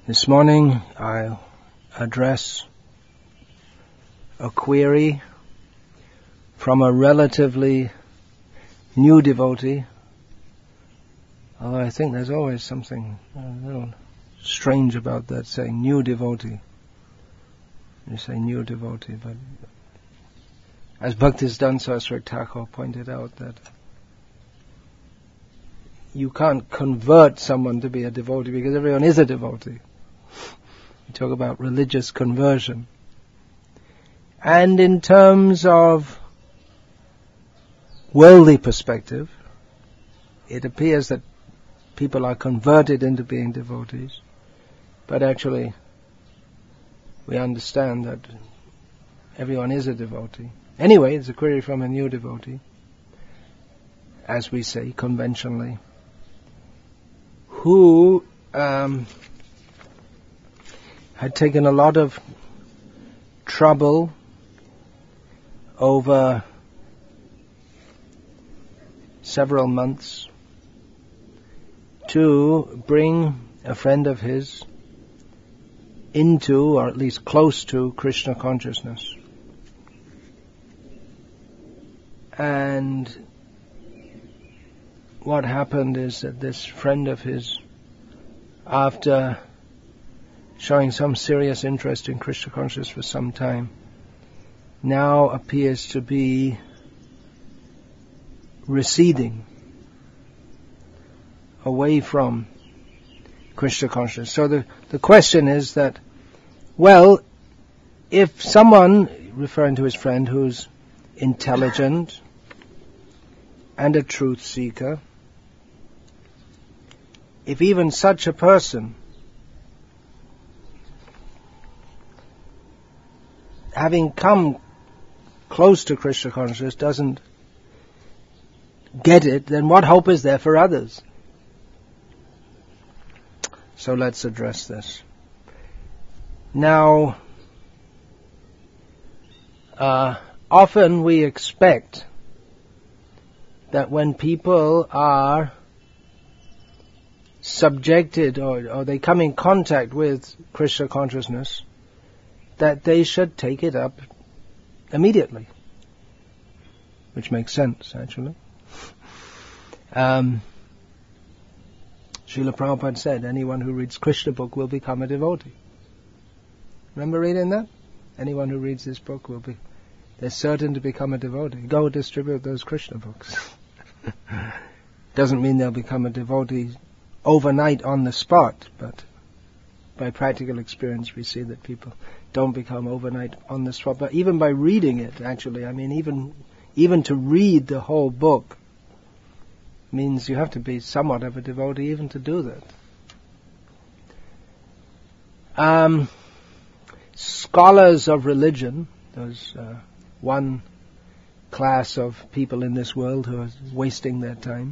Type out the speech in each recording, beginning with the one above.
This morning I'll address a query from a relatively new devotee, although I think there's always something a little strange about that, saying new devotee. You say new devotee, but as Bhaktisiddhanta Saraswati Thakur pointed out, that you can't convert someone to be a devotee because everyone is a devotee. We talk about religious conversion. And in terms of worldly perspective, it appears that people are converted into being devotees, but actually we understand that everyone is a devotee. Anyway, it's a query from a new devotee, as we say conventionally, who had taken a lot of trouble over several months to bring a friend of his into, or at least close to, Krishna consciousness. And what happened is that this friend of his, after showing some serious interest in Krishna consciousness for some time, now appears to be receding away from Krishna consciousness. So the question is that, well, if someone, referring to his friend who's intelligent and a truth seeker, if even such a person, having come close to Krishna consciousness, doesn't get it, then what hope is there for others? So let's address this. Now, often we expect that when people are subjected or they come in contact with Krishna consciousness, that they should take it up immediately, which makes sense, actually. Srila Prabhupada said, anyone who reads Krishna book will become a devotee. Remember reading that? Anyone who reads this book they're certain to become a devotee. Go distribute those Krishna books. Doesn't mean they'll become a devotee overnight on the spot, but by practical experience we see that people don't become overnight on the spot. But even by reading it, actually, I mean, even to read the whole book means you have to be somewhat of a devotee even to do that. Scholars of religion, there's one class of people in this world who are wasting their time.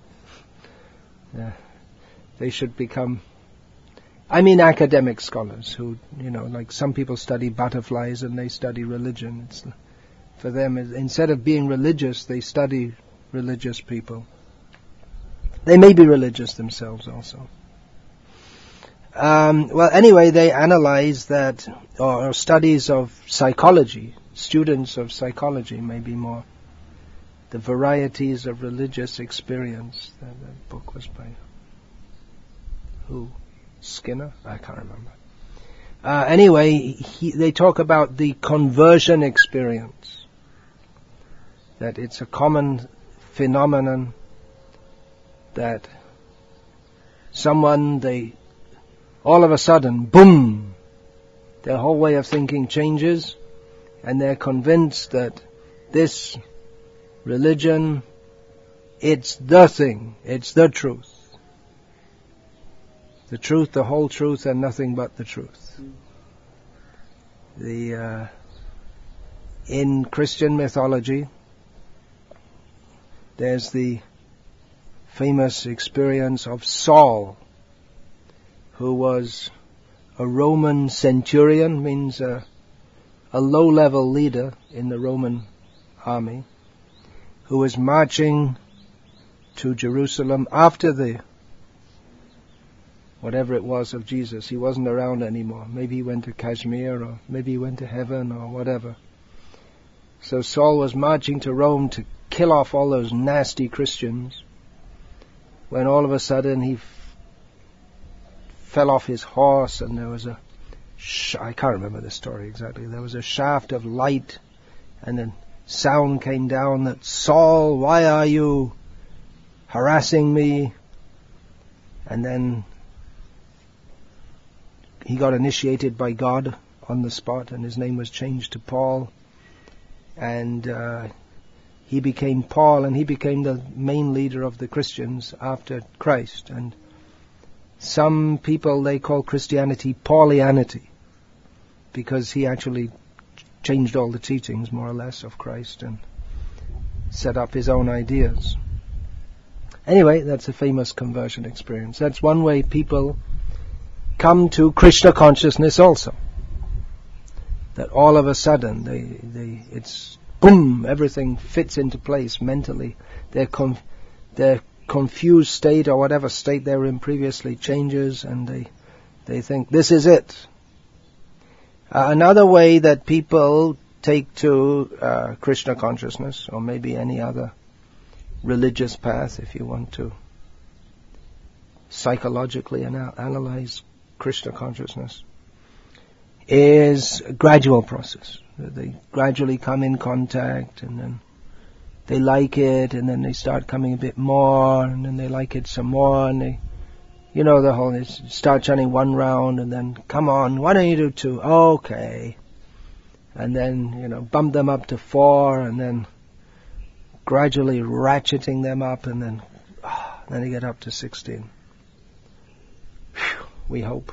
They should become, academic scholars who, like some people study butterflies and they study religion. For them, instead of being religious, they study religious people. They may be religious themselves also. Anyway, they analyze that, or studies of psychology, students of psychology maybe more, the varieties of religious experience. That book was by who? Skinner? I can't remember. Anyway, they talk about the conversion experience, that it's a common phenomenon that someone, all of a sudden, boom, their whole way of thinking changes, and they're convinced that this religion, it's the thing, it's the truth. The truth, the whole truth, and nothing but the truth. In Christian mythology, there's the famous experience of Saul, who was a Roman centurion, means a low-level leader in the Roman army, who was marching to Jerusalem after the whatever it was of Jesus. He wasn't around anymore. Maybe he went to Kashmir, or maybe he went to heaven, or whatever. So Saul was marching to Rome to kill off all those nasty Christians, when all of a sudden he fell off his horse, and there was I can't remember the story exactly. There was a shaft of light, and then sound came down that, "Saul, why are you harassing me?" And then he got initiated by God on the spot, and his name was changed to Paul. And he became Paul, and he became the main leader of the Christians after Christ. And some people, they call Christianity Paulianity, because he actually changed all the teachings, more or less, of Christ and set up his own ideas. Anyway, that's a famous conversion experience. That's one way people come to Krishna consciousness also. That all of a sudden, it's boom, everything fits into place mentally. Their confused state, or whatever state they were in previously, changes, and they think, this is it. Another way that people take to Krishna consciousness, or maybe any other religious path, if you want to psychologically analyze Krishna consciousness, is a gradual process. They gradually come in contact, and then they like it, and then they start coming a bit more, and then they like it some more, and they start chanting one round, and then, come on, why don't you do 2? Okay. And then, bump them up to 4, and then gradually ratcheting them up, and then they get up to 16. Whew, we hope.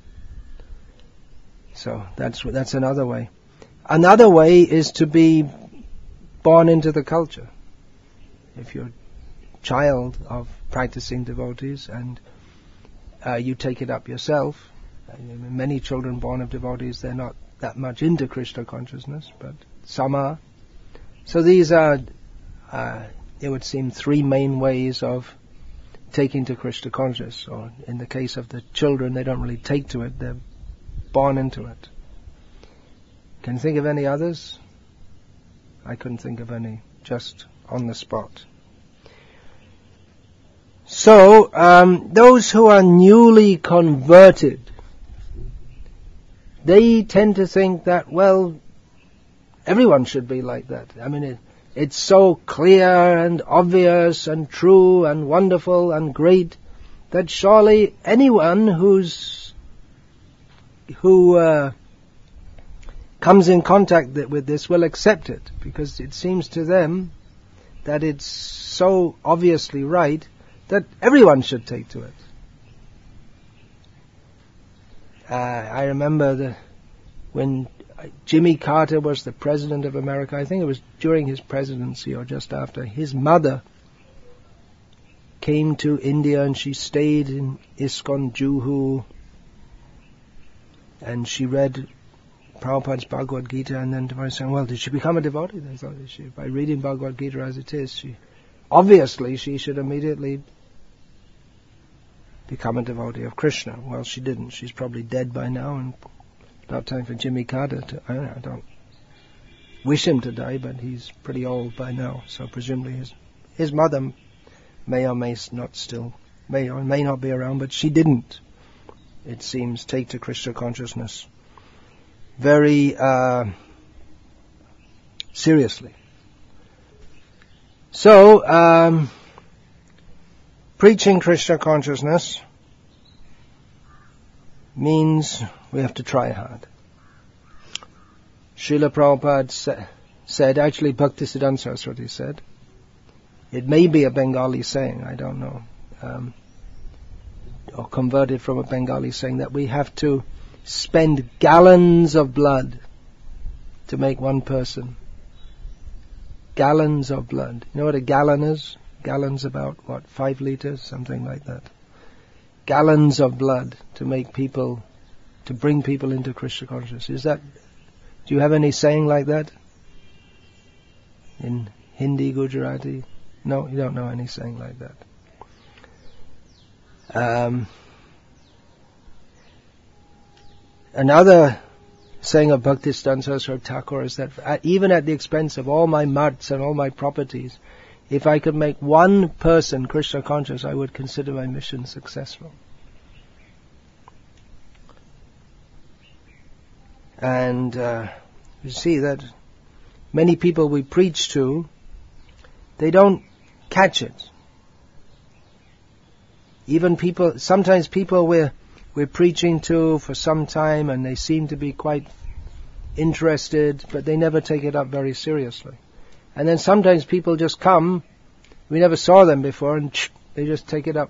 So that's another way. Another way is to be born into the culture. If you're a child of practicing devotees and you take it up yourself, many children born of devotees, they're not that much into Krishna consciousness, but some are. So these are, it would seem, 3 main ways of taking to Krishna consciousness. Or in the case of the children, they don't really take to it, they're born into it. Can you think of any others? I couldn't think of any, just on the spot. So, those who are newly converted, they tend to think that, well, everyone should be like that. I mean, it's so clear and obvious and true and wonderful and great that surely anyone who comes in contact with this will accept it, because it seems to them that it's so obviously right that everyone should take to it. I remember when Jimmy Carter was the president of America, I think it was during his presidency or just after, his mother came to India and she stayed in ISKCON Juhu, and she read Prabhupada's Bhagavad Gita, and then devotees saying, well, did she become a devotee? They thought, by reading Bhagavad Gita as it is, she should immediately become a devotee of Krishna. Well, she didn't. She's probably dead by now, and about time for Jimmy Carter to, I don't wish him to die, but he's pretty old by now, so presumably his mother may or may not be around, but she didn't, it seems, take to Krishna consciousness very seriously. So, preaching Krishna consciousness means we have to try hard. Srila Prabhupada said, actually Bhaktisiddhanta Saraswati said, it may be a Bengali saying, I don't know, or converted from a Bengali saying, that we have to spend gallons of blood to make one person. Gallons of blood. You know what a gallon is? Gallon's about, 5 liters? Something like that. Gallons of blood to bring people into Krishna consciousness. Do you have any saying like that? In Hindi, Gujarati? No, you don't know any saying like that. Another saying of Bhaktisiddhanta Saraswati Thakur is that even at the expense of all my marts and all my properties, if I could make one person Krishna conscious, I would consider my mission successful. And you see that many people we preach to, they don't catch it. Even people, sometimes people we're preaching to for some time and they seem to be quite interested, but they never take it up very seriously. And then sometimes people just come, we never saw them before, and they just take it up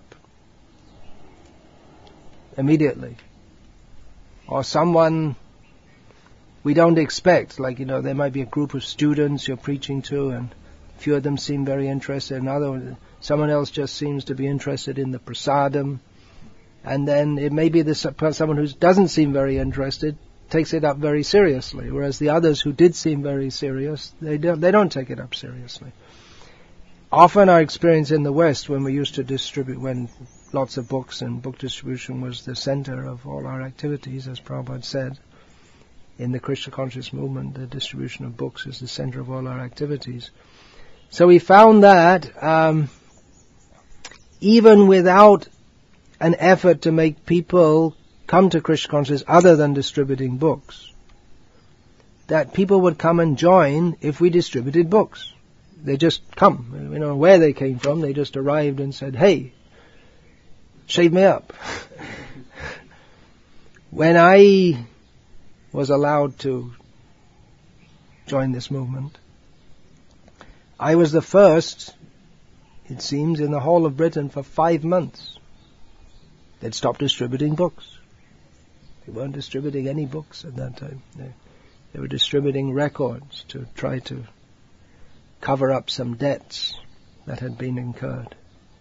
immediately. Or someone we don't expect, like, there might be a group of students you're preaching to, and a few of them seem very interested, and someone else just seems to be interested in the prasadam, and then it may be someone who doesn't seem very interested takes it up very seriously, whereas the others who did seem very serious, they don't take it up seriously. Often our experience in the West, when we used to distribute, when lots of books and book distribution was the center of all our activities, as Prabhupada said, in the Krishna conscious movement, the distribution of books is the center of all our activities. So we found that even without an effort to make people come to Krishna consciousness other than distributing books, that people would come and join if we distributed books. They just come. We don't know where they came from. They just arrived and said, "Hey, shave me up." When I was allowed to join this movement, I was the first, it seems, in the whole of Britain for 5 months. They'd stopped distributing books. They weren't distributing any books at that time. They were distributing records to try to cover up some debts that had been incurred.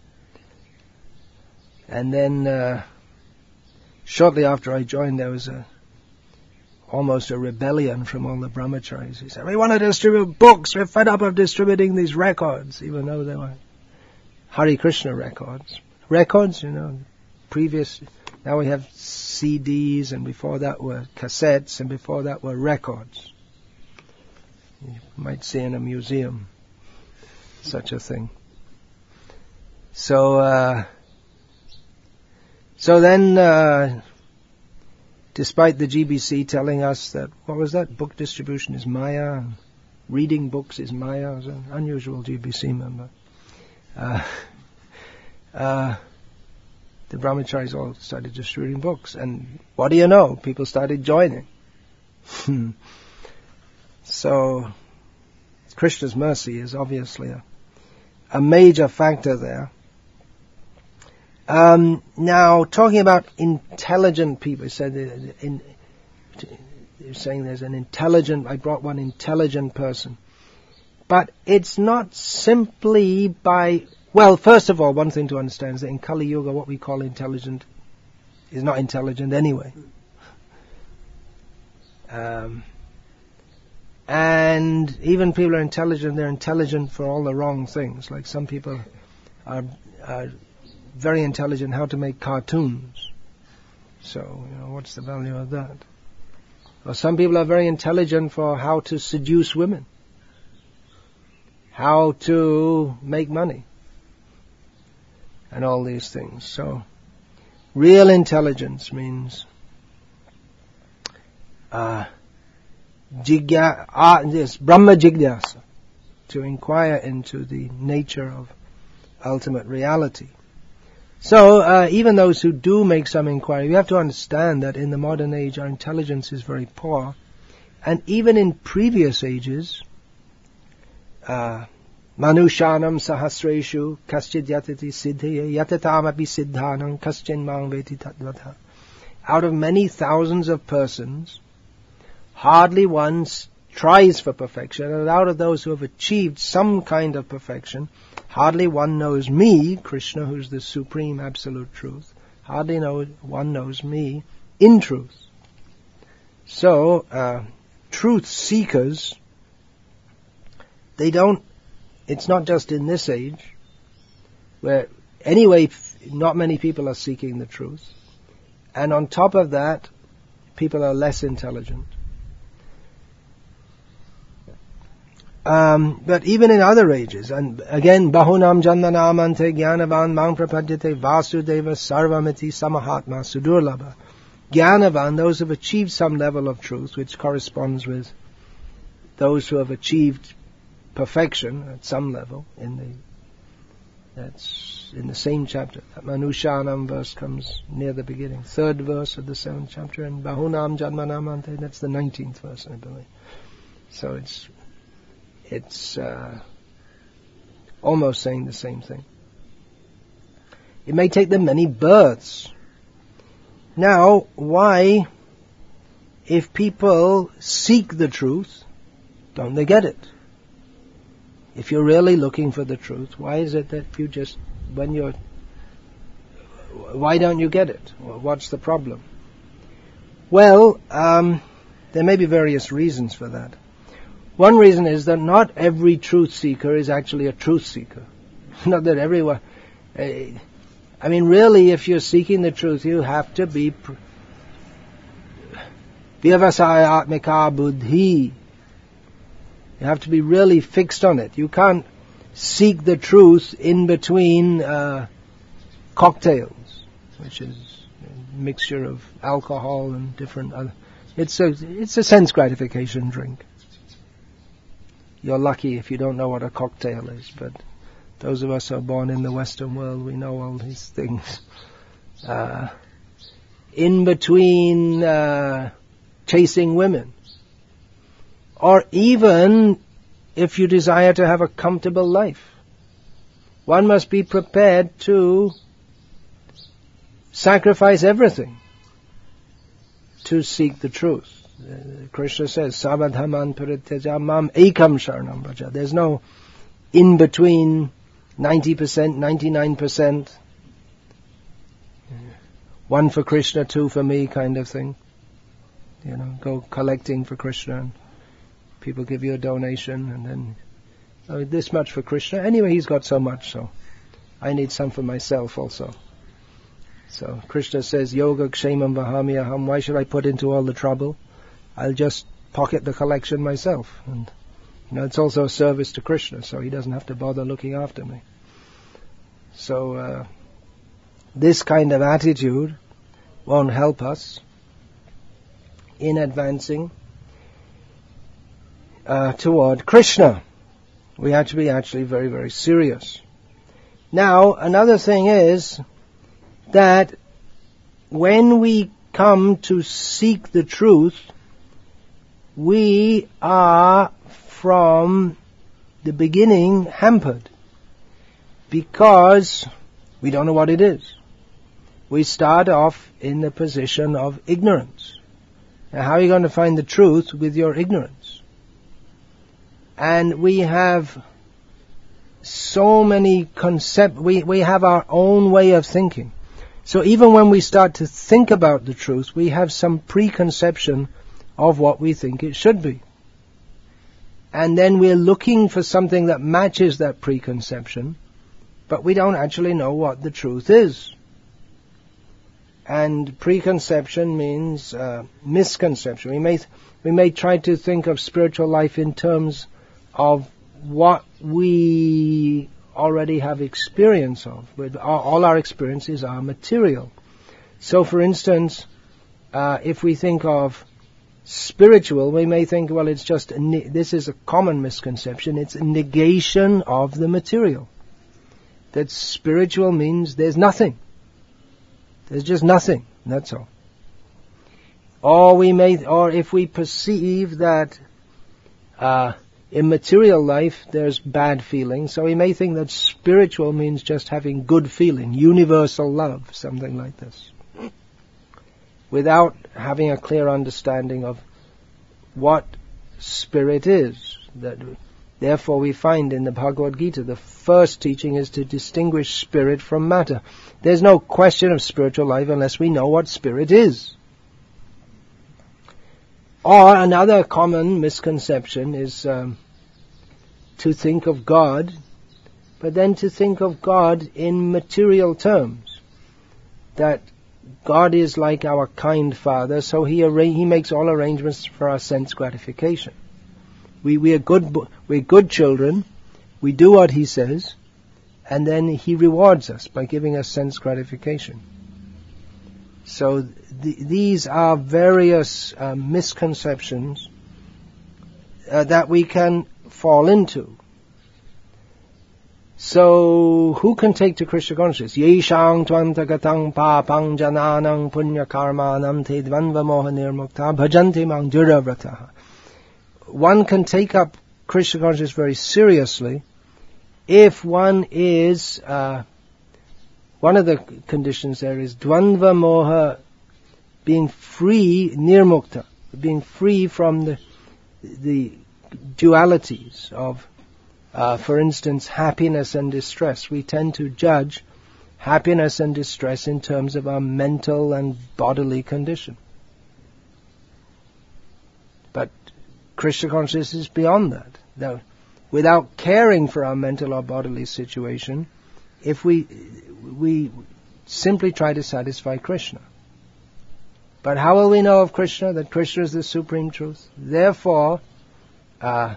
And then shortly after I joined, there was almost a rebellion from all the brahmacharis. He said, "We want to distribute books. We're fed up of distributing these records," even though they were Hare Krishna records. Records, previous, now we have CDs, and before that were cassettes, and before that were records. You might see in a museum such a thing. So then, despite the GBC telling us that, what was that? Book distribution is Maya, and reading books is Maya. I was an unusual GBC member. The brahmacharis all started distributing books, and what do you know? People started joining. So, Krishna's mercy is obviously a major factor there. Now, talking about intelligent people, you're saying there's an intelligent, I brought one intelligent person. But it's not simply by, well, first of all, one thing to understand is that in Kali Yuga, what we call intelligent is not intelligent anyway. And even people are intelligent, they're intelligent for all the wrong things. Like some people are very intelligent how to make cartoons. So, what's the value of that? Or some people are very intelligent for how to seduce women, how to make money, and all these things. So, real intelligence means Brahma Jigyasa, to inquire into the nature of ultimate reality. So, even those who do make some inquiry, we have to understand that in the modern age our intelligence is very poor, and even in previous ages, Manushanam sahasreshu kaschid yatati siddhye yatatamapi siddhanam kaschin mang veti tatvata. Out of many thousands of persons, hardly one tries for perfection, and out of those who have achieved some kind of perfection, hardly one knows me, Krishna, who's the supreme absolute truth. Hardly one knows me in truth. So, truth seekers, it's not just in this age, where anyway not many people are seeking the truth. And on top of that, people are less intelligent. But even in other ages, and again, Bahunam Janmanamante Jnanavan Mang Prapadyate Vasudeva Sarvamiti Samahatma Sudurlabha. Jnanavan, those who have achieved some level of truth, which corresponds with those who have achieved perfection at some level that's in the same chapter. That Manushanam verse comes near the beginning. 3rd verse of the 7th chapter, and Bahunam Janmanamante, that's the 19th verse, I believe. So it's almost saying the same thing. It may take them many births. Now, why, if people seek the truth, don't they get it? If you're really looking for the truth, why is it that you just, why don't you get it? What's the problem? Well, there may be various reasons for that. One reason is that not every truth seeker is actually a truth seeker. Not that everyone... I mean, really, if you're seeking the truth, you have to be... Vyavasayatmika buddhi. You have to be really fixed on it. You can't seek the truth in between cocktails, which is a mixture of alcohol and different other... It's a sense gratification drink. You're lucky if you don't know what a cocktail is, but those of us who are born in the Western world, we know all these things. In between chasing women, or even if you desire to have a comfortable life, one must be prepared to sacrifice everything to seek the truth. Krishna says, Savadhaman parityaja mam ekam sharanam vraja. There's no in between 90%, 99%, one for Krishna, two for me kind of thing. You know, go collecting for Krishna and people give you a donation and then this much for Krishna. Anyway, he's got so much, so I need some for myself also. So Krishna says, Yoga kshemam vahami aham. Why should I put into all the trouble? I'll just pocket the collection myself. And, it's also a service to Krishna, so he doesn't have to bother looking after me. So, this kind of attitude won't help us in advancing toward Krishna. We have to be actually very, very serious. Now, another thing is that when we come to seek the truth, we are from the beginning hampered because we don't know what it is. We start off in the position of ignorance. Now, how are you going to find the truth with your ignorance? And we have so many we have our own way of thinking. So even when we start to think about the truth, we have some preconception of what we think it should be. And then we're looking for something that matches that preconception, but we don't actually know what the truth is. And preconception means misconception. We may try to think of spiritual life in terms of what we already have experience of. All our experiences are material. So, for instance, if we think of spiritual, we may think, well, it's just this is a common misconception. It's a negation of the material. That spiritual means there's nothing. There's just nothing. That's all. Or if we perceive that in material life there's bad feeling, so we may think that spiritual means just having good feeling, universal love, something like this, without having a clear understanding of what spirit is. Therefore we find in the Bhagavad Gita, the first teaching is to distinguish spirit from matter. There's no question of spiritual life unless we know what spirit is. Or another common misconception is to think of God, but then to think of God in material terms. That God is like our kind Father, so He makes all arrangements for our sense gratification. We're good children. We do what He says, and then He rewards us by giving us sense gratification. So these are various misconceptions that we can fall into. So, who can take to Krishna consciousness? Yeshang tvantagatang papang jananang punya karmanam te dvanva moha nirmukta bhajanti mang duravrataha. One can take up Krishna consciousness very seriously if one is, one of the conditions there is dvanva moha, being free, nirmukta, being free from the dualities of, for instance, happiness and distress. We tend to judge happiness and distress in terms of our mental and bodily condition. But Krishna consciousness is beyond that. Now, without caring for our mental or bodily situation, if we simply try to satisfy Krishna. But how will we know of Krishna? That Krishna is the supreme truth. Therefore, to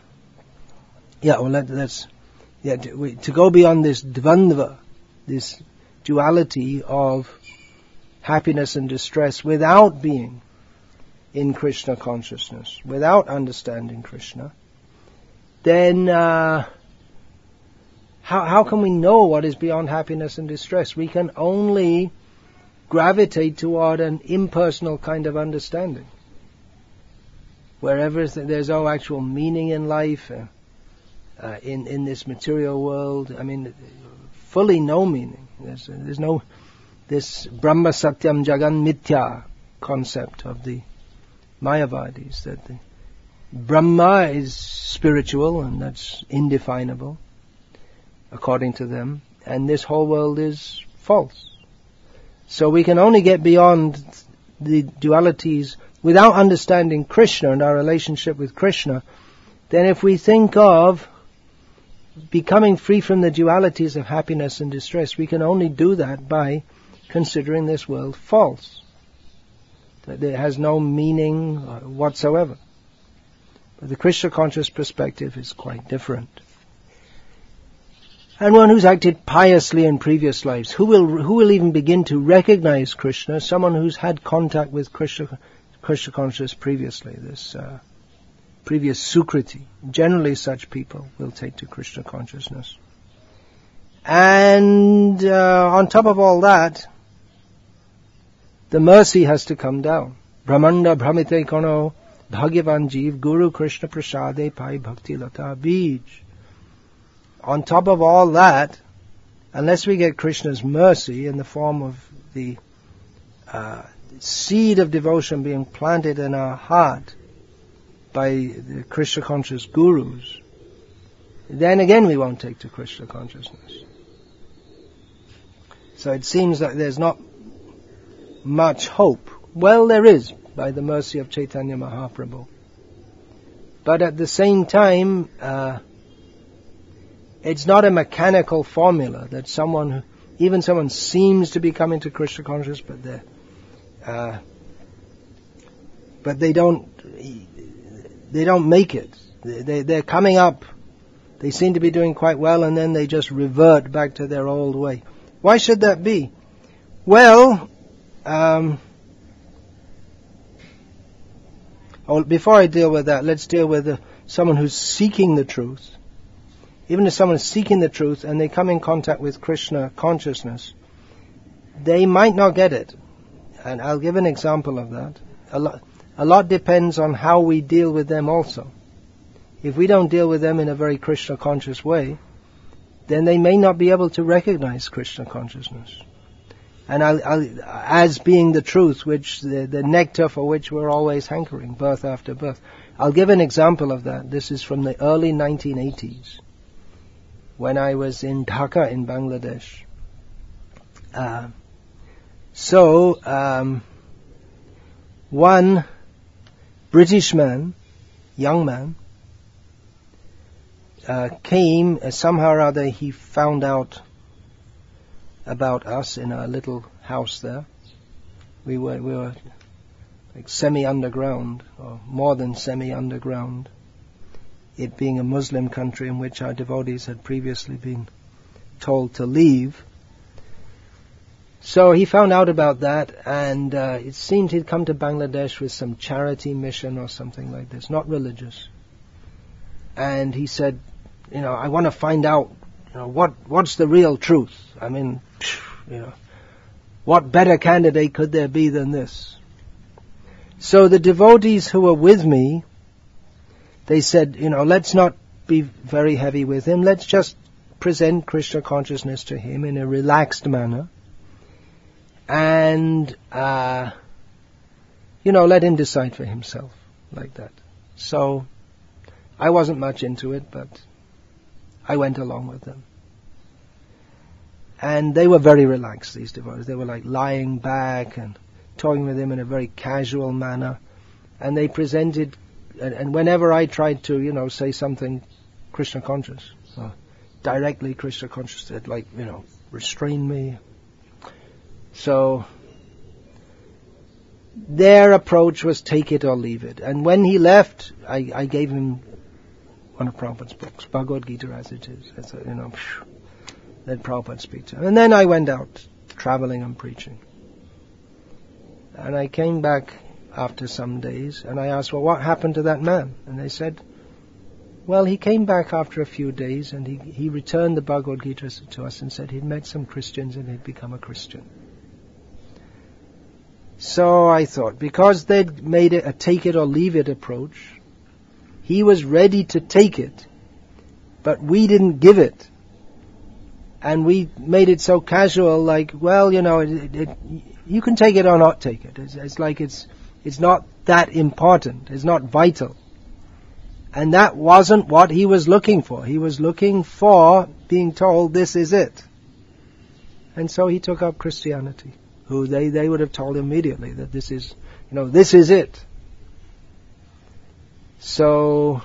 go beyond this dvandva, this duality of happiness and distress, without being in Krishna consciousness, without understanding Krishna, then how can we know what is beyond happiness and distress? We can only gravitate toward an impersonal kind of understanding. Wherever there's no actual meaning in life, in this material world, fully no meaning. There's no this Brahma Satyam Jagan Mithya concept of the Mayavadis, that the Brahma is spiritual and that's indefinable according to them, and this whole world is false. So we can only get beyond the dualities without understanding Krishna and our relationship with Krishna. Then if we think of becoming free from the dualities of happiness and distress, we can only do that by considering this world false. That it has no meaning whatsoever. But the Krishna conscious perspective is quite different. And one who's acted piously in previous lives, who will even begin to recognize Krishna? Someone who's had contact with Krishna consciousness previously, this previous Sukriti. Generally such people will take to Krishna consciousness. And on top of all that, the mercy has to come down. Brahmanda Brahmite Kono Bhagavan Jeev Guru Krishna Prasade Pai Bhakti Lata Bij. On top of all that, unless we get Krishna's mercy in the form of the seed of devotion being planted in our heart by the Krishna conscious gurus, then again we won't take to Krishna consciousness. So it seems that there's not much hope. Well, there is, by the mercy of Chaitanya Mahaprabhu. But at the same time, it's not a mechanical formula that someone seems to be coming to Krishna consciousness, but they don't make it. They're coming up. They seem to be doing quite well, and then they just revert back to their old way. Why should that be? Well, before I deal with that, let's deal with someone who's seeking the truth. Even if someone is seeking the truth and they come in contact with Krishna consciousness, they might not get it. And I'll give an example of that. A lot depends on how we deal with them also. If we don't deal with them in a very Krishna conscious way, then they may not be able to recognize Krishna consciousness. And as being the truth, which the nectar for which we're always hankering, birth after birth. I'll give an example of that. This is from the early 1980s. When I was in Dhaka in Bangladesh. One British man, young man, came, somehow or other he found out about us in our little house there. We were like semi-underground, or more than semi-underground, it being a Muslim country in which our devotees had previously been told to leave. So he found out about that, and it seemed he'd come to Bangladesh with some charity mission or something like this, not religious. And he said, I want to find out, what's the real truth? I mean, what better candidate could there be than this? So the devotees who were with me, they said, let's not be very heavy with him. Let's just present Krishna consciousness to him in a relaxed manner. And, let him decide for himself, like that. So, I wasn't much into it, but I went along with them. And they were very relaxed, these devotees. They were like lying back and talking with him in a very casual manner. And they presented, and whenever I tried to, say something Krishna conscious, directly Krishna conscious, they'd restrain me. So, their approach was take it or leave it. And when he left, I gave him one of Prabhupada's books, Bhagavad Gita as it is. Let Prabhupada speak to him. And then I went out, traveling and preaching. And I came back after some days, and I asked, well, what happened to that man? And they said, well, he came back after a few days, and he returned the Bhagavad Gita to us and said he'd met some Christians and he'd become a Christian. So I thought, because they'd made it a take it or leave it approach, he was ready to take it, but we didn't give it. And we made it so casual, like, well, you can take it or not take it. It's like it's not that important. It's not vital. And that wasn't what he was looking for. He was looking for being told, this is it. And so he took up Christianity. Who they would have told him immediately that this is it. So,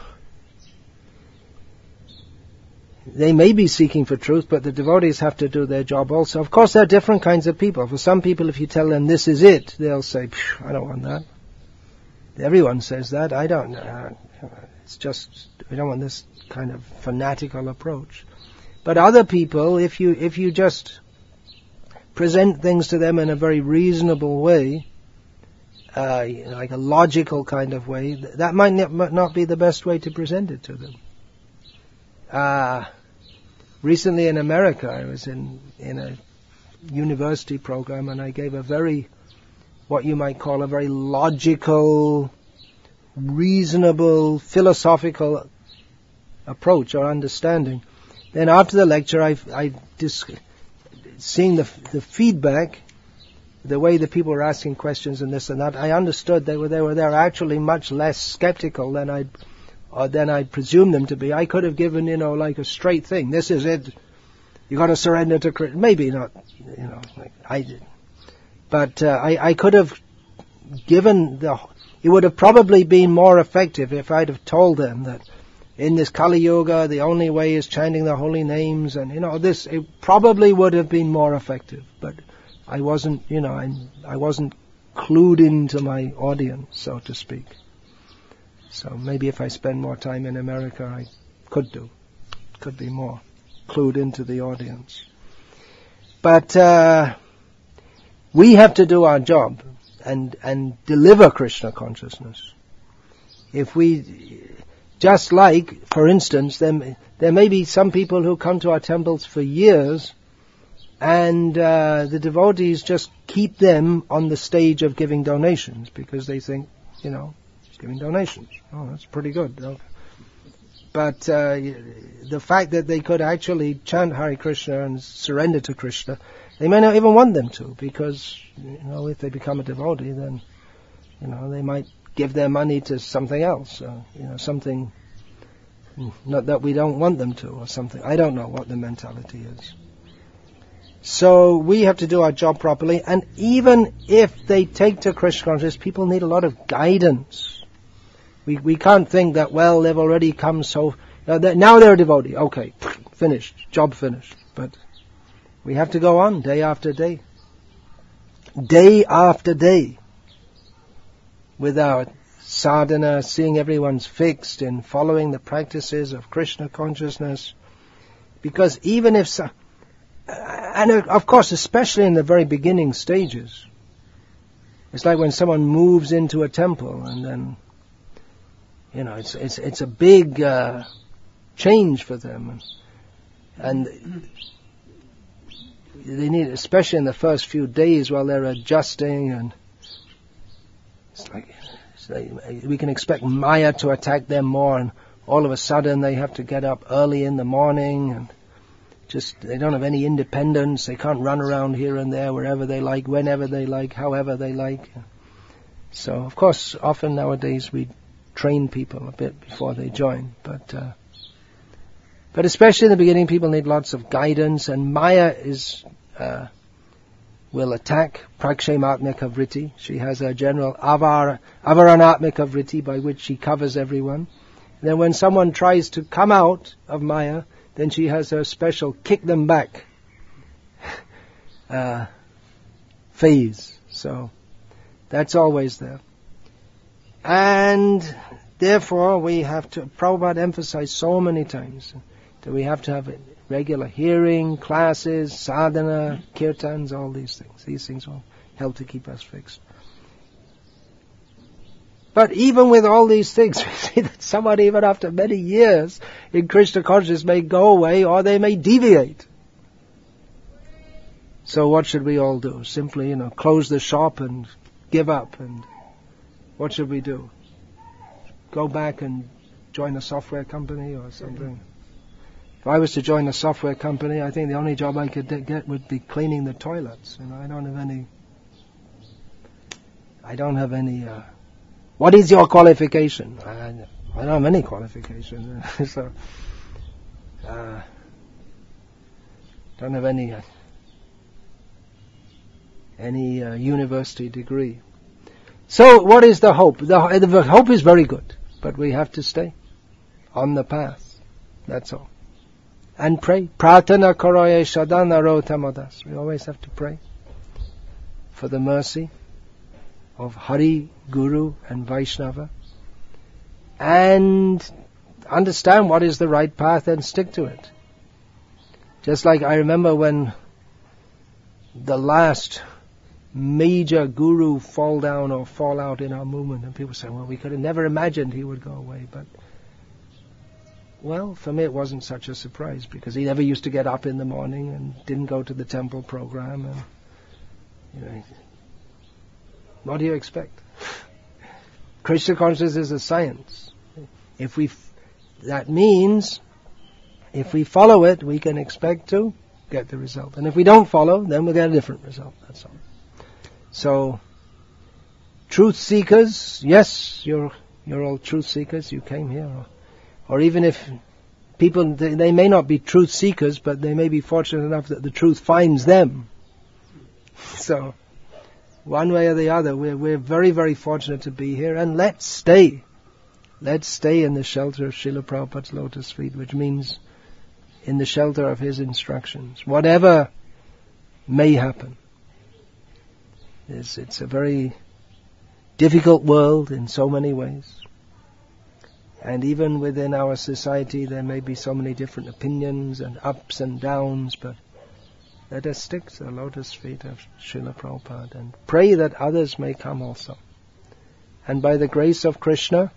they may be seeking for truth, but the devotees have to do their job also. Of course, there are different kinds of people. For some people, if you tell them this is it, they'll say, I don't want that. Everyone says that. I don't. It's just, we don't want this kind of fanatical approach. But other people, if you just present things to them in a very reasonable way, like a logical kind of way, that might not be the best way to present it to them. Recently in America, I was in a university program, and I gave what you might call a very logical, reasonable, philosophical approach or understanding. Then after the lecture, seeing the feedback, the way the people were asking questions and this and that, I understood they were actually much less skeptical than I'd presumed them to be. I could have given, like a straight thing. This is it. You got to surrender to Krishna. Maybe not, like I did. But I could have given it would have probably been more effective if I'd have told them that in this Kali Yuga, the only way is chanting the holy names, and it probably would have been more effective. But I wasn't, I wasn't clued into my audience, so to speak. So maybe if I spend more time in America, I could be more clued into the audience. But we have to do our job and deliver Krishna consciousness. If we, just like, for instance, there may be some people who come to our temples for years, and the devotees just keep them on the stage of giving donations because they think, giving donations. Oh, that's pretty good. Okay. But the fact that they could actually chant Hare Krishna and surrender to Krishna, they may not even want them to, because if they become a devotee, then they might give their money to something else, something not that we don't want them to, or something. I don't know what the mentality is. So we have to do our job properly, and even if they take to Krishna consciousness, people need a lot of guidance. We can't think that, well, they've already come so, now they're a devotee, okay, finished, job finished. But we have to go on day after day. day after day with our sadhana, seeing everyone's fixed in following the practices of Krishna consciousness. Because even if, and of course especially in the very beginning stages, it's like when someone moves into a temple and then, it's a big change for them. And they need, especially in the first few days while they're adjusting, and it's like we can expect Maya to attack them more, and all of a sudden they have to get up early in the morning, and they don't have any independence. They can't run around here and there, wherever they like, whenever they like, however they like. So, of course, often nowadays we train people a bit before they join, but especially in the beginning, people need lots of guidance, and Maya will attack prakshematmika vritti. She has a general avaranatmika vritti by which she covers everyone. And then when someone tries to come out of Maya, then she has her special kick them back phase. So that's always there. And therefore we have to, Prabhupada emphasized so many times that we have to have regular hearing, classes, sadhana, kirtans, all these things. These things will help to keep us fixed. But even with all these things, we see that someone, even after many years in Krishna consciousness, may go away or they may deviate. So what should we all do? Simply, close the shop and give up. And what should we do? Go back and join a software company or something? If I was to join a software company, I think the only job I could get would be cleaning the toilets. I don't have any. What is your qualification? I don't have any qualification. So, don't have any university degree. So, what is the hope? The hope is very good, but we have to stay on the path. That's all. And pray. Pratana koroye shadana rotamadas. We always have to pray for the mercy of Hari, Guru and Vaishnava, and understand what is the right path and stick to it. Just like I remember when the last major guru fall out in our movement, and people say, well, we could have never imagined he would go away, but well, for me it wasn't such a surprise, because he never used to get up in the morning and didn't go to the temple program, and what do you expect? Krishna consciousness is a science. That means if we follow it, we can expect to get the result. And if we don't follow, then we'll get a different result. That's all. So, truth seekers, yes, you're all truth seekers. You came here. Or even if people, they may not be truth seekers, but they may be fortunate enough that the truth finds them. So, one way or the other, we're very, very fortunate to be here, and let's stay. Let's stay in the shelter of Srila Prabhupada's lotus feet, which means in the shelter of his instructions. Whatever may happen. It's a very difficult world in so many ways. And even within our society, there may be so many different opinions and ups and downs, but let us stick to the lotus feet of Srila Prabhupada and pray that others may come also. And by the grace of Krishna,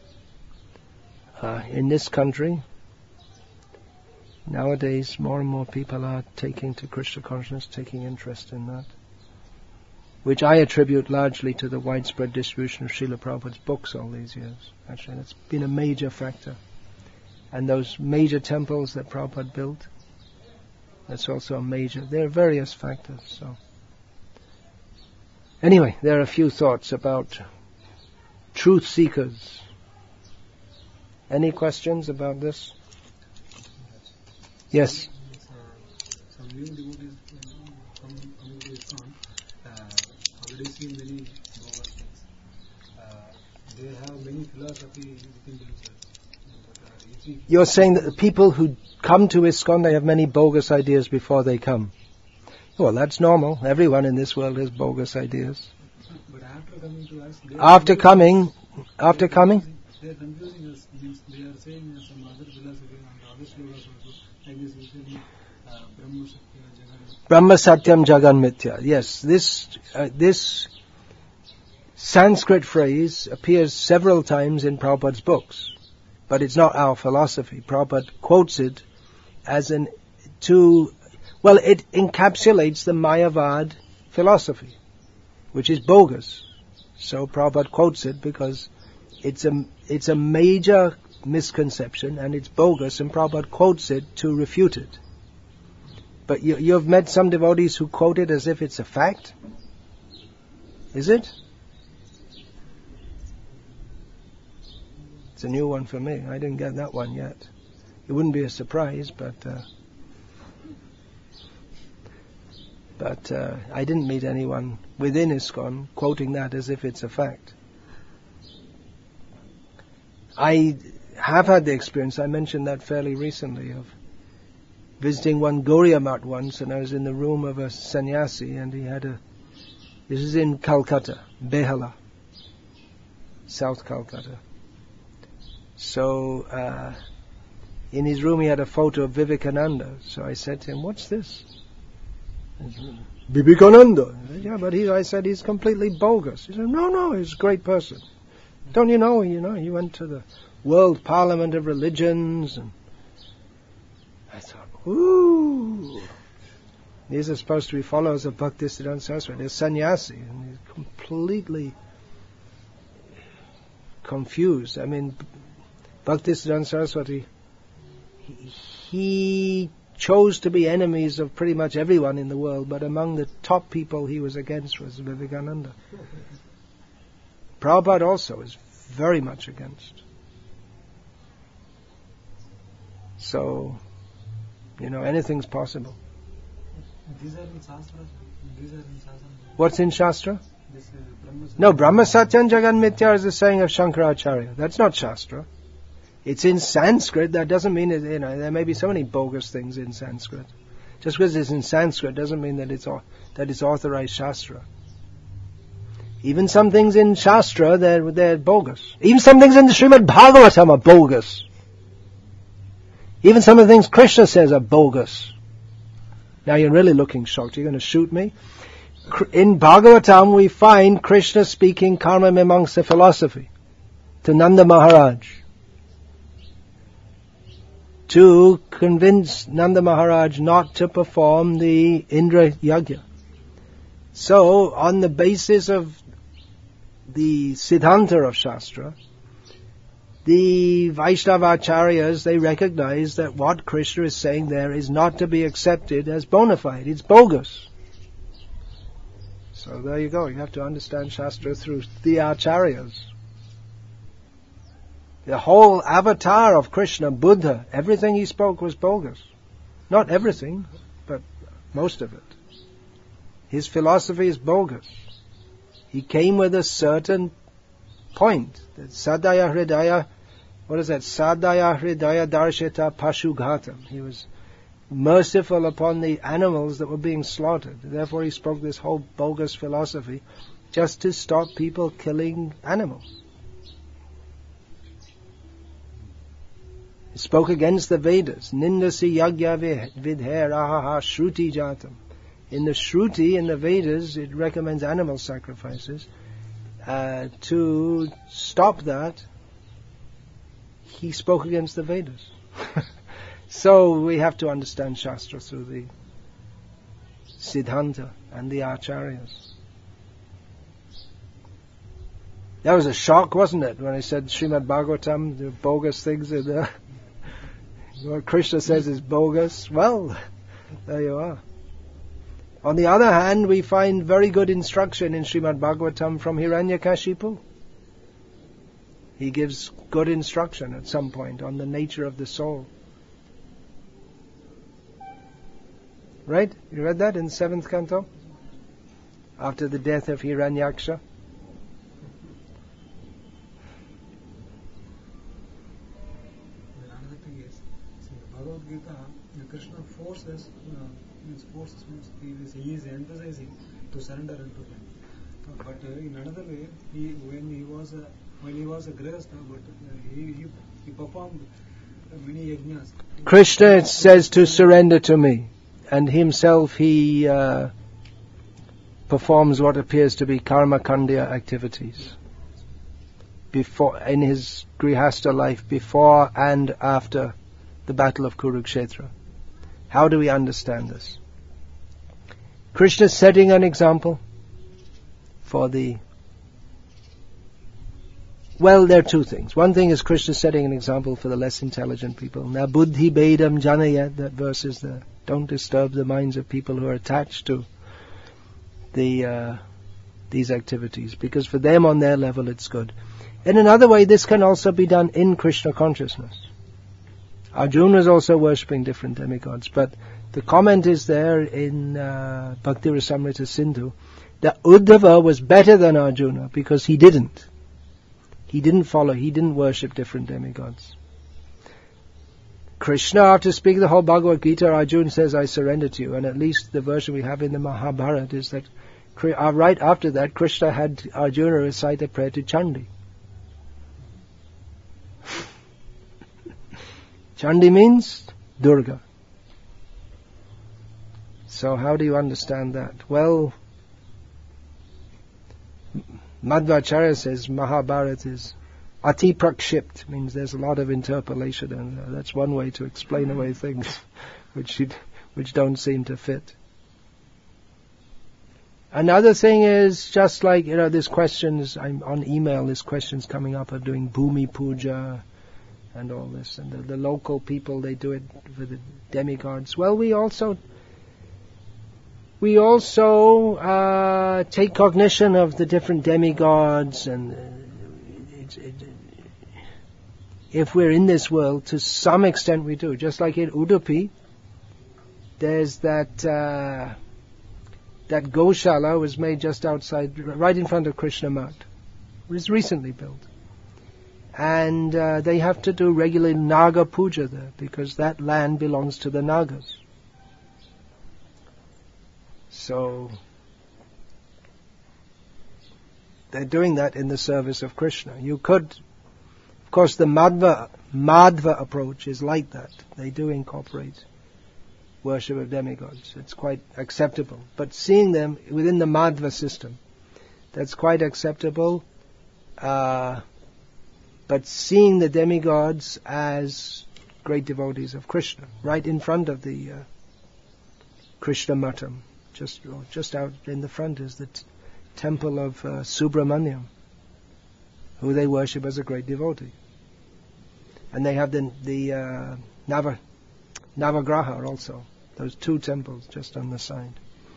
in this country, nowadays more and more people are taking to Krishna consciousness, taking interest in that, which I attribute largely to the widespread distribution of Srila Prabhupada's books all these years. Actually, that's been a major factor. And those major temples that Prabhupada built, that's also a major. There are various factors. So, anyway, there are a few thoughts about truth seekers. Any questions about this? Yes. Some new devotees coming to ISKCON already seen many bogus things. They have many philosophy within themselves. You're saying that the people who come to ISKCON, they have many bogus ideas before they come. Well, that's normal. Everyone in this world has bogus ideas. But after coming to us, After coming, they are confusing us. Means they are saying some other philosophy and other slogas also. Like this, usually Brahma Satyam Jagan. Brahma Satyam Jagan Mithya. Yes, this Sanskrit phrase appears several times in Prabhupada's books, but it's not our philosophy. Prabhupada quotes it as it encapsulates the Mayavad philosophy, which is bogus. So Prabhupada quotes it because it's a major misconception and it's bogus, and Prabhupada quotes it to refute it. But you've met some devotees who quote it as if it's a fact? Is it? It's a new one for me. I didn't get that one yet. It wouldn't be a surprise, but I didn't meet anyone within ISKCON quoting that as if it's a fact. I have had the experience, I mentioned that fairly recently, of visiting one Gauriya Math once, and I was in the room of a sannyasi, and he had this is in Calcutta, Behala, South Calcutta. So, in his room he had a photo of Vivekananda. So I said to him, "What's this?" Vivekananda. Yeah, but I said he's completely bogus. He said, No, he's a great person. Don't you know? He went to the World Parliament of Religions, and I thought, ooh, these are supposed to be followers of Bhaktisiddhanta Saraswati. They're sannyasi, and he's completely confused. I mean, Bhaktisiddhanta Saraswati, he chose to be enemies of pretty much everyone in the world, but among the top people he was against was Vivekananda. Prabhupada also is very much against. So, anything's possible. These are in Shastra. What's in Shastra? No, Brahma Satyam Jagan Mithya is the saying of Shankaracharya. That's not Shastra. It's in Sanskrit. That doesn't mean there may be so many bogus things in Sanskrit. Just because it's in Sanskrit doesn't mean that it's authorized Shastra. Even some things in Shastra, they're bogus. Even some things in the Srimad Bhagavatam are bogus. Even some of the things Krishna says are bogus. Now you're really looking shocked. You're going to shoot me? In Bhagavatam we find Krishna speaking Karma Mimamsa philosophy to Nanda Maharaj, to convince Nanda Maharaj not to perform the Indra Yagya. So, on the basis of the Siddhanta of Shastra, the Vaishnavacharyas, they recognize that what Krishna is saying there is not to be accepted as bona fide. It's bogus. So there you go. You have to understand Shastra through the Acharyas. The whole avatar of Krishna, Buddha, everything he spoke was bogus. Not everything, but most of it. His philosophy is bogus. He came with a certain point. That Sadaya Hridaya, what is that? Sadaya Hridaya Darshita Pashughatam. He was merciful upon the animals that were being slaughtered. Therefore he spoke this whole bogus philosophy just to stop people killing animals. He spoke against the Vedas. Nindasi yagya vidher ahaha shruti jatam. In the Shruti, in the Vedas, it recommends animal sacrifices. To stop that, he spoke against the Vedas. So we have to understand Shastra through the Siddhanta and the Acharyas. That was a shock, wasn't it, when I said Srimad Bhagavatam, the bogus things in there. What Krishna says is bogus. Well, there you are. On the other hand, we find very good instruction in Srimad Bhagavatam from Hiranyakashipu. He gives good instruction at some point on the nature of the soul. Right? You read that in 7th canto? After the death of Hiranyaksha. Another thing is, in the Bhagavad Gita, Krishna forces means forces means he is emphasizing to surrender unto them. But in another way, when he was a grihastha, but he performed many yajnas. Krishna says to surrender to me, and himself he performs what appears to be karma kandya activities before in his grihastha life, before and after the battle of Kurukshetra. How do we understand this? Krishna setting an example for there are two things. One thing is Krishna setting an example for the less intelligent people. Na buddhi bedam janayat, that verse is there. Don't disturb the minds of people who are attached to these activities, because for them on their level it's good. In another way, this can also be done in Krishna consciousness. Arjuna is also worshipping different demigods, but the comment is there in Bhakti Rasamrita Sindhu that Uddhava was better than Arjuna because he didn't worship different demigods. Krishna, after speaking the whole Bhagavad Gita, Arjuna says, I surrender to you, and at least the version we have in the Mahabharata is that right after that, Krishna had Arjuna recite a prayer to Chandi. Chandi means Durga. So how do you understand that? Well, Madhvacharya says Mahabharata is ati prakshipt, means there's a lot of interpolation, and that's one way to explain away things which don't seem to fit. Another thing is, just like, there's questions, I'm on email, there's questions coming up of doing Bhumi Puja and all this, and the local people, they do it for the demigods. Well, we also take cognition of the different demigods, and if we're in this world, to some extent we do. Just like in Udupi, there's that Goshala was made just outside, right in front of Krishna Mat. It was recently built. And they have to do regular Naga Puja there, because that land belongs to the Nagas. So they're doing that in the service of Krishna. You could, of course, the Madhva approach is like that. They do incorporate worship of demigods. It's quite acceptable. But seeing them within the Madhva system, that's quite acceptable. But seeing the demigods as great devotees of Krishna, right in front of the Krishna Matam. Just out in the front is the temple of Subramanyam, who they worship as a great devotee. And they have the Navagraha also, those two temples just on the side.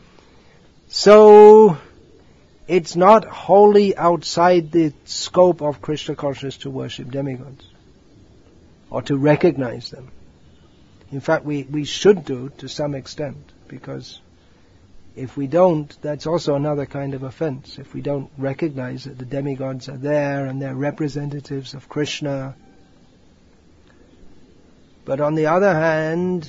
So it's not wholly outside the scope of Krishna consciousness to worship demigods or to recognize them. In fact, we should do to some extent, because if we don't, that's also another kind of offense. If we don't recognize that the demigods are there and they're representatives of Krishna. But on the other hand,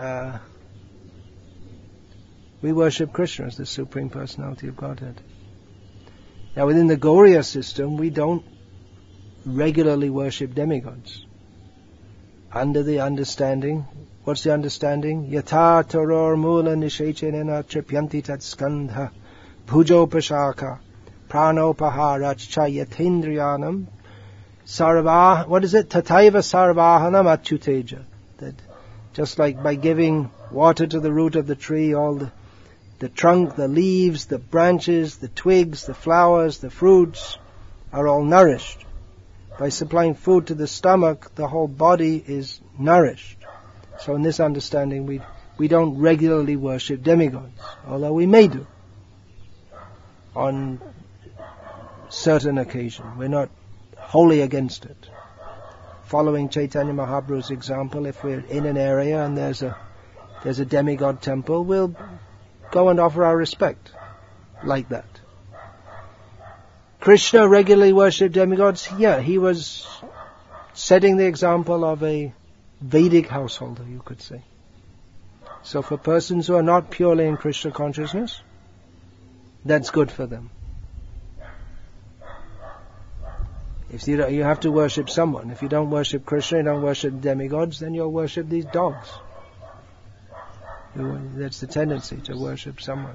we worship Krishna as the Supreme Personality of Godhead. Now within the Gauriya system, we don't regularly worship demigods. Under the understanding, what's the understanding? Yatha taror mula nishechenena tripyanti tat skandha bhujopashaka pranopaharachcha yatindriyanam sarvah, what is it? Tataiva sarvahanam achyuteja. That just like by giving water to the root of the tree, all the trunk, the leaves, the branches, the twigs, the flowers, the fruits are all nourished. By supplying food to the stomach, the whole body is nourished. So in this understanding, we don't regularly worship demigods, although we may do on certain occasions. We're not wholly against it. Following Chaitanya Mahaprabhu's example, if we're in an area and there's a demigod temple, we'll go and offer our respect like that. Krishna regularly worshipped demigods. Yeah, he was setting the example of a Vedic householder, you could say. So for persons who are not purely in Krishna consciousness, that's good for them. If you have to worship someone. If you don't worship Krishna, you don't worship demigods, then you'll worship these dogs. That's the tendency, to worship someone.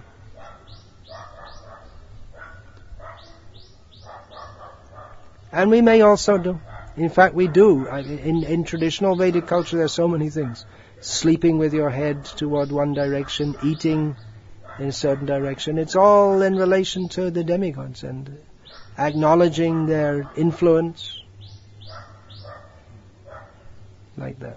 And we may also do. In fact, we do. In traditional Vedic culture, there are so many things. Sleeping with your head toward one direction, eating in a certain direction. It's all in relation to the demigods and acknowledging their influence. Like that.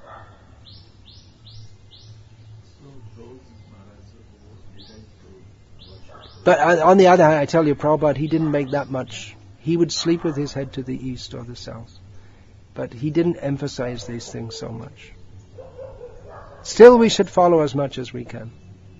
But on the other hand, I tell you, Prabhupada, he didn't make that much. He would sleep with his head to the east or the south. But he didn't emphasize these things so much. Still, we should follow as much as we can.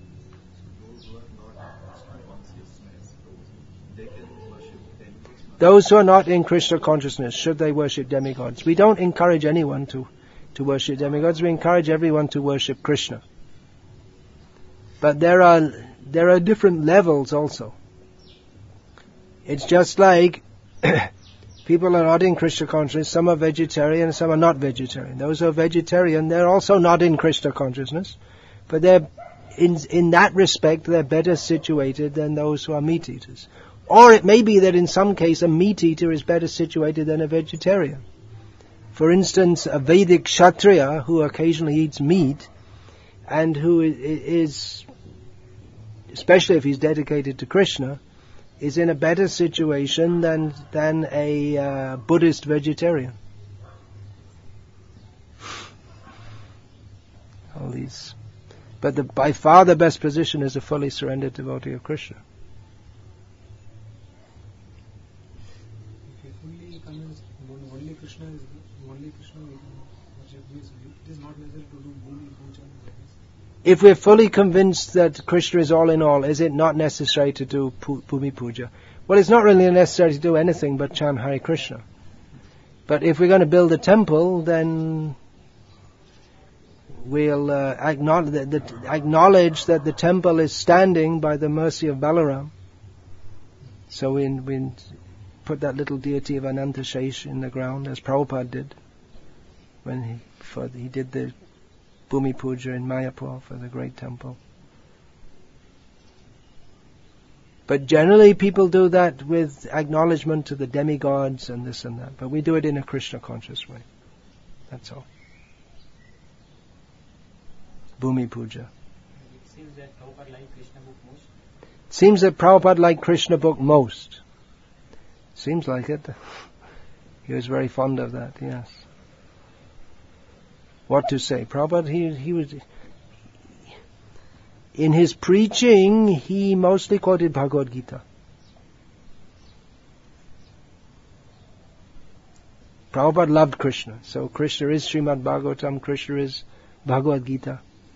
Those who are not in Krishna consciousness, should they worship demigods? We don't encourage anyone to worship demigods. We encourage everyone to worship Krishna. But there are different levels also. It's just like people are not in Krishna consciousness. Some are vegetarian, some are not vegetarian. Those who are vegetarian, they're also not in Krishna consciousness, but they're in that respect they're better situated than those who are meat eaters. Or it may be that in some case a meat eater is better situated than a vegetarian. For instance, a Vedic Kshatriya who occasionally eats meat and who is, especially if he's dedicated to Krishna, is in a better situation than a Buddhist vegetarian. All these, but by far the best position is a fully surrendered devotee of Krishna. If you fully convinced only Krishna we can worship, it is not necessary to do Bhumi Puja. If we're fully convinced that Krishna is all in all, is it not necessary to do Bhumi Puja? Well, it's not really necessary to do anything but chant Hare Krishna. But if we're going to build a temple, then we'll acknowledge that the temple is standing by the mercy of Balaram. So we put that little deity of Anantashesh in the ground, as Prabhupada did when he did the Bhumi Puja in Mayapur for the great temple. But generally people do that with acknowledgement to the demigods and this and that. But we do it in a Krishna conscious way. That's all. Bhumi Puja. It seems that Prabhupada liked Krishna book most. It seems that Prabhupada liked Krishna book most. Seems like it. He was very fond of that, yes. What to say? Prabhupada, he was... In his preaching, he mostly quoted Bhagavad Gita. Prabhupada loved Krishna. So Krishna is Srimad Bhagavatam, Krishna is Bhagavad Gita.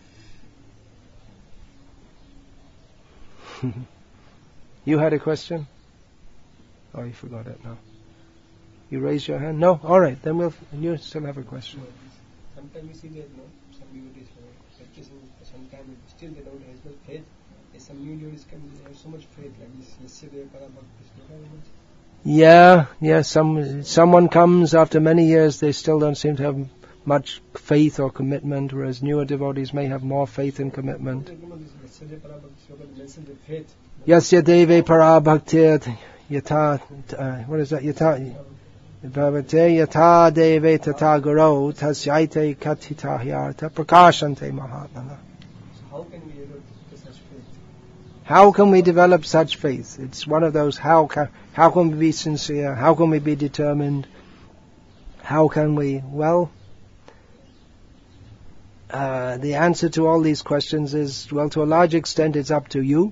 You had a question? Oh, you forgot it now. You raised your hand? No? Alright, then you still have a question. Sometimes we see that some devotees practicing for some time, still they don't have as much faith. As some new devotees come, they have so much faith, like this Nisyadeva Parabhakti. Yeah. Someone comes after many years, they still don't seem to have much faith or commitment, whereas newer devotees may have more faith and commitment. Yasya deve parabhaktir yata, what is that? Yata bhavate yata deve tata guru tasyaite katita hyarta prakashante mahatmana. How can we develop such faith? It's one of those, how can we be sincere? How can we be determined? How can we? Well, the answer to all these questions is, well, to a large extent it's up to you.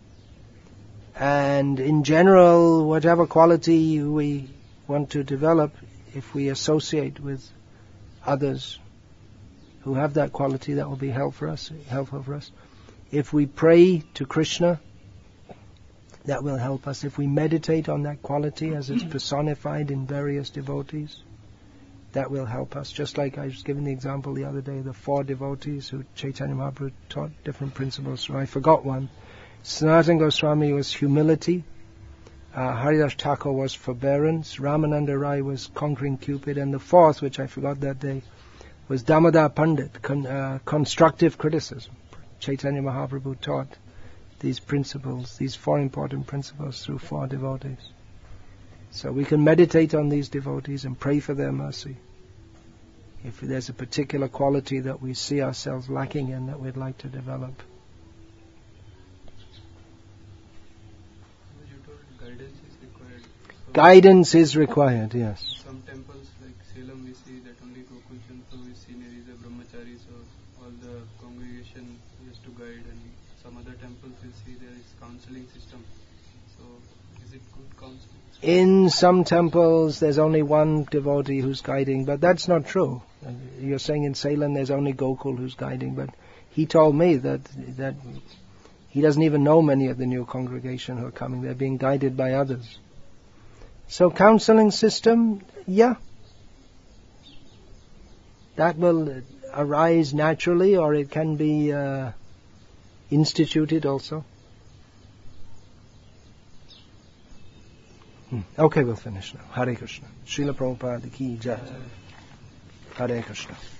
And in general, whatever quality we want to develop, if we associate with others who have that quality, that will be helpful for us. If we pray to Krishna, that will help us. If we meditate on that quality as it's personified in various devotees, that will help us. Just like I was giving the example the other day, the 4 devotees who Chaitanya Mahaprabhu taught different principles through. I forgot one. Sanatana Goswami was humility. Haridas Thakur was forbearance. Ramananda Rai was conquering Cupid. And the 4th, which I forgot that day, was Damodar Pandit, constructive criticism. Chaitanya Mahaprabhu taught these principles, these 4 important principles through 4 devotees. So we can meditate on these devotees and pray for their mercy. If there's a particular quality that we see ourselves lacking in that we'd like to develop. You told guidance is required. So Guidance is required, yes. some temples like Salem we see that only Gokul Chandra is seen as a brahmachari, so all the congregation has to guide, and some other temples we see there is counseling system. So is it good counseling? In some temples there's only one devotee who's guiding, but that's not true. You're saying in Salem there's only Gokul who's guiding, but he told me that he doesn't even know many of the new congregation who are coming. They're being guided by others. So counseling system, yeah. That will arise naturally, or it can be instituted also. Okay, we'll finish now. Hare Krishna. Srila Prabhupada ki jai. Hare Krishna.